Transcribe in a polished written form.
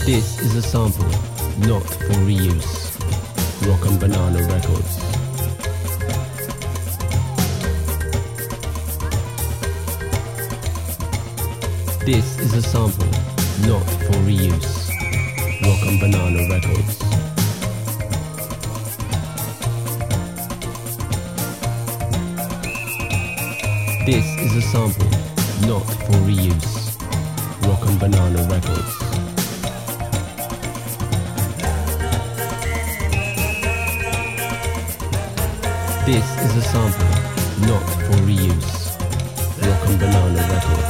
This is a sample, not for reuse. Rock and Banana Records. This is a sample, not for reuse. Rock and Banana Records. This is a sample, not for reuse. Rock and Banana Records. This is a sample, not for reuse. Rock and Banana Records.